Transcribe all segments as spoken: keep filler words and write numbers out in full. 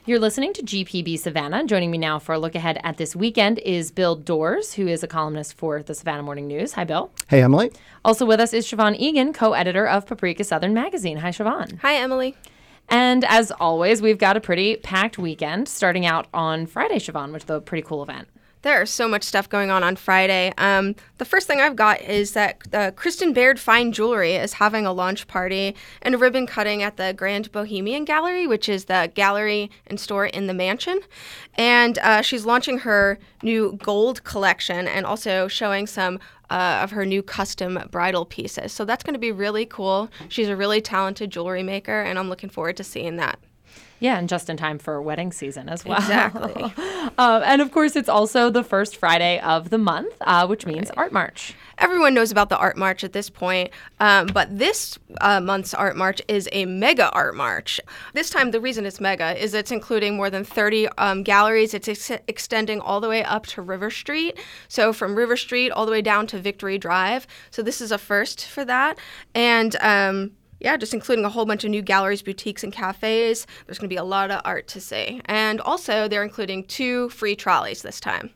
You're listening to G P B Savannah. Joining me now for a look ahead at this weekend is Bill Doors, who is a columnist for the Savannah Morning News. Hi, Bill. Hey, Emily. Also with us is Siobhan Egan, co-editor of Paprika Southern Magazine. Hi, Siobhan. Hi, Emily. And as always, we've got a pretty packed weekend, starting out on Friday, Siobhan, which is a pretty cool event. There's so much stuff going on on Friday. Um, the first thing I've got is that uh, Kristen Baird Fine Jewelry is having a launch party and a ribbon cutting at the Grand Bohemian Gallery, which is the gallery and store in the mansion. And uh, she's launching her new gold collection and also showing some uh, of her new custom bridal pieces. So that's going to be really cool. She's a really talented jewelry maker, and I'm looking forward to seeing that. Yeah, and just in time for wedding season as well. Exactly. um, and of course, it's also the first Friday of the month, uh, which means Right. Art March. Everyone knows about the Art March at this point, um, but this uh, month's Art March is a mega Art March. This time, the reason it's mega is it's including more than thirty um, galleries. It's ex- extending all the way up to River Street, so from River Street all the way down to Victory Drive. So this is a first for that. And um, Yeah, just including a whole bunch of new galleries, boutiques, and cafes. There's going to be a lot of art to see. And also, they're including two free trolleys this time.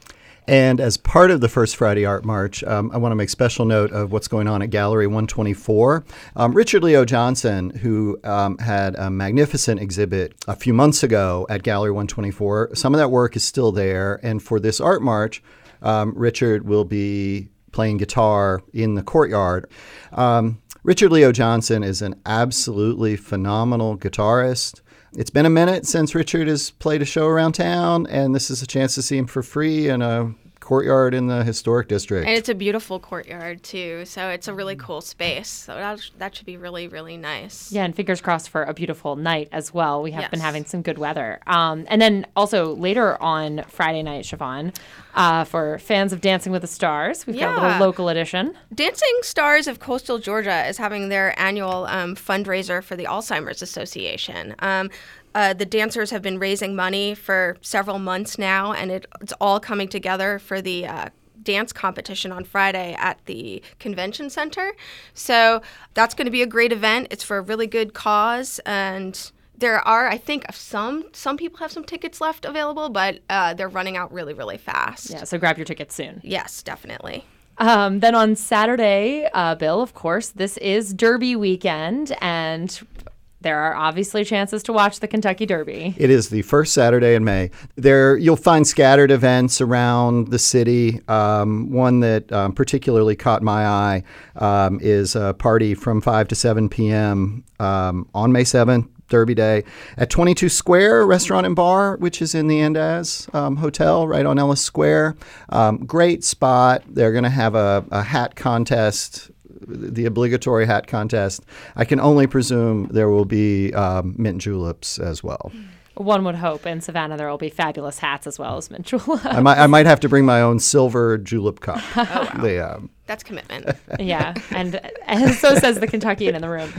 And as part of the First Friday Art March, um, I want to make special note of what's going on at Gallery one twenty-four. Um, Richard Leo Johnson, who um, had a magnificent exhibit a few months ago at Gallery one twenty-four, some of that work is still there. And for this Art March, um, Richard will be playing guitar in the courtyard. Um, Richard Leo Johnson is an absolutely phenomenal guitarist. It's been a minute since Richard has played a show around town, and this is a chance to see him for free in a courtyard in the historic district. And it's a beautiful courtyard, too, so it's a really cool space. So that, that should be really, really nice. Yeah, and fingers crossed for a beautiful night as well. We have Yes. been having some good weather. Um, and then also later on Friday night, Siobhan, uh, for fans of Dancing with the Stars, we've got a Yeah. little local edition. Dancing Stars of Coastal Georgia is having their annual um, fundraiser for the Alzheimer's Association. Um, Uh, the dancers have been raising money for several months now, and it, it's all coming together for the uh, dance competition on Friday at the convention center. So that's going to be a great event. It's for a really good cause, and there are, I think, some some people have some tickets left available, but uh, they're running out really, really fast. Yeah, so grab your tickets soon. Yes, definitely. Um, then on Saturday, uh, Bill, of course, this is Derby weekend, and there are obviously chances to watch the Kentucky Derby. It is the first Saturday in May. There, you'll find scattered events around the city. Um, one that um, particularly caught my eye um, is a party from five to seven p.m. Um, on May seventh, Derby Day, at twenty-two Square Restaurant and Bar, which is in the Andaz um, Hotel right on Ellis Square. Um, great spot. They're going to have a, a hat contest, the obligatory hat contest. I can only presume there will be um, mint juleps as well. One would hope in Savannah there will be fabulous hats as well as mint juleps. I might, I might have to bring my own silver julep cup. Oh, wow. The, um, That's commitment. Yeah, and, and so says the Kentuckian in the room.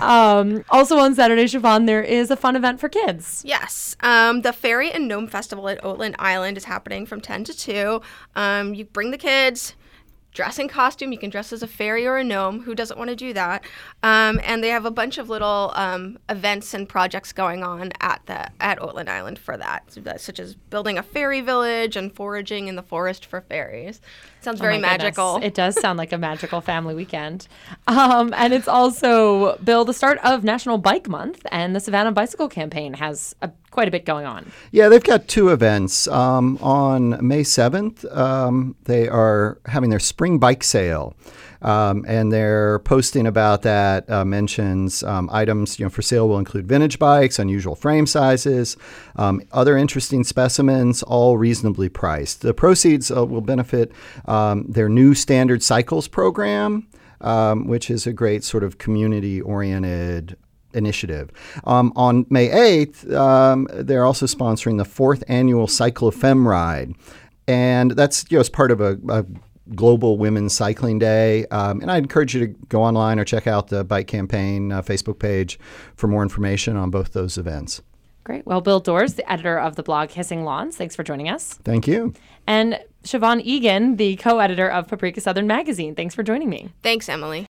Um, also on Saturday, Siobhan, there is a fun event for kids. Yes. Um, the Fairy and Gnome Festival at Oatland Island is happening from ten to two. Um, you bring the kids, dress in costume. You can dress as a fairy or a gnome. Who doesn't want to do that? Um, and they have a bunch of little um, events and projects going on at the at Oatland Island for that, such as building a fairy village and foraging in the forest for fairies. Sounds very Oh my goodness. magical. It does sound like a magical family weekend. Um, and it's also, Bill, the start of National Bike Month, and the Savannah Bicycle Campaign has a, quite a bit going on. yeah, they've got two events. Um, on May seventh, um, they are having their spring bike sale. Um, and they're posting about that, uh, mentions um, items you know for sale will include vintage bikes, unusual frame sizes, um, other interesting specimens, all reasonably priced. The proceeds uh, will benefit um, their new Standard Cycles program, um, which is a great sort of community-oriented initiative. Um, on May eighth, um, they're also sponsoring the fourth annual Cycle of Femme Ride. And that's you know, as part of a, a Global Women's Cycling Day. Um, and I encourage you to go online or check out the Bike Campaign uh, Facebook page for more information on both those events. Great. Well, Bill Doors, the editor of the blog Hissing Lawns, thanks for joining us. Thank you. And Siobhan Egan, the co-editor of Paprika Southern Magazine, thanks for joining me. Thanks, Emily.